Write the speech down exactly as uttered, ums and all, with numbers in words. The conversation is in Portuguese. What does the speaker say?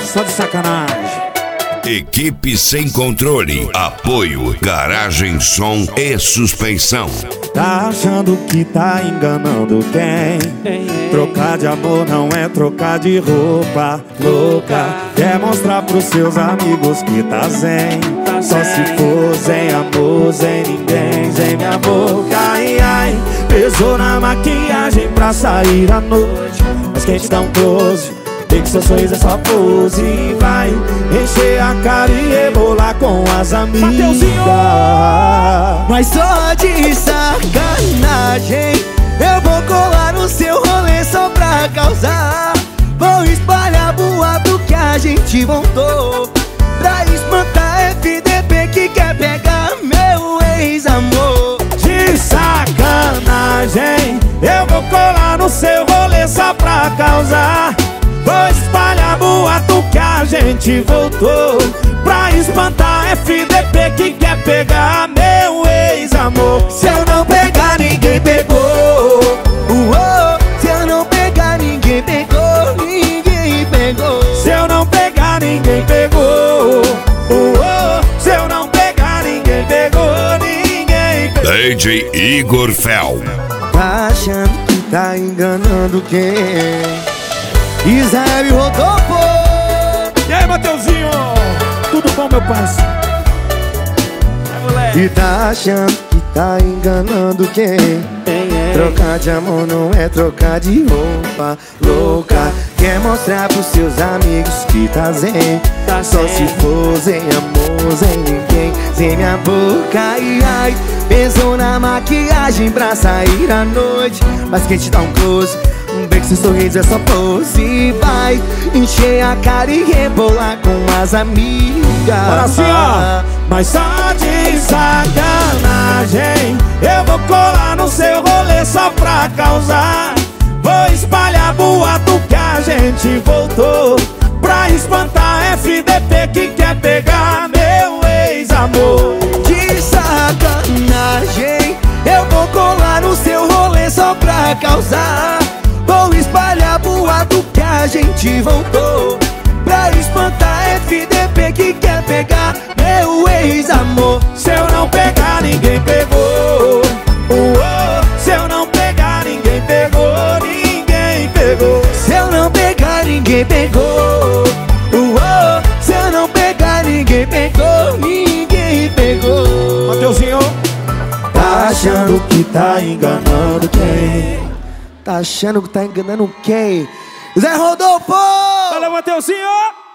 Só de sacanagem. Equipe Sem Controle. Apoio Garagem Som e Suspensão. Tá achando que tá enganando quem? Trocar de amor não é trocar de roupa. Louca, quer mostrar pros seus amigos que tá zen. Só se for zen amor, zen ninguém, zen minha boca. Ai, ai, pesou na maquiagem pra sair à noite. Mas quem te dá um close, vê que seu sorriso é só pose. E vai encher a cara e rebolar com as amigas. Mateuzinho! Mas só de sacanagem eu vou colar no seu rolê só pra causar. Vou espalhar boato que a gente voltou pra espantar F D P que quer pegar meu ex-amor. De sacanagem eu vou colar no seu rolê só pra causar. Vou espalhar boato que a gente voltou pra espantar F D P que quer pegar meu ex-amor. Se eu não pegar, ninguém pegou. Uou. Se eu não pegar, ninguém pegou. Ninguém pegou. Se eu não pegar, ninguém pegou. Uou. Se eu não pegar, ninguém pegou. Ninguém pegou. D J Igor Fel. Tá achando que tá enganando quem? Israel Rodolfo. E aí, Mateuzinho? Tudo bom, meu parceiro? E tá achando que tá enganando quem? Trocar de amor não é trocar de roupa. Louca, quer mostrar pros seus amigos que tá zen. Só se for zen amor, zen ninguém, zen minha boca. Ai, ai, pensou na maquiagem pra sair à noite. Mas quem te dá um close, um beijo, seu sorriso é só pose. E vai encher a cara e rebolar com as amigas. Bora assim, ó. Mas só de sacanagem eu vou colar no seu rolê só pra causar. Vou espalhar boato que a gente voltou pra espantar F D P que quer pegar meu ex-amor. De sacanagem eu vou colar no seu rolê só pra causar. Vou espalhar boato que a gente voltou pra espantar F D P que quer pegar meu ex-amor. Se eu não pegar, ninguém pegou. Uou. Se eu não pegar, ninguém pegou. Ninguém pegou. Se eu não pegar, ninguém pegou. Uou. Se eu não pegar, ninguém pegou. Ninguém pegou. Mateuzinho, tá achando que tá enganando quem? Tá achando que tá enganando quem? Zé Rodolfo! Valeu, Mateuzinho!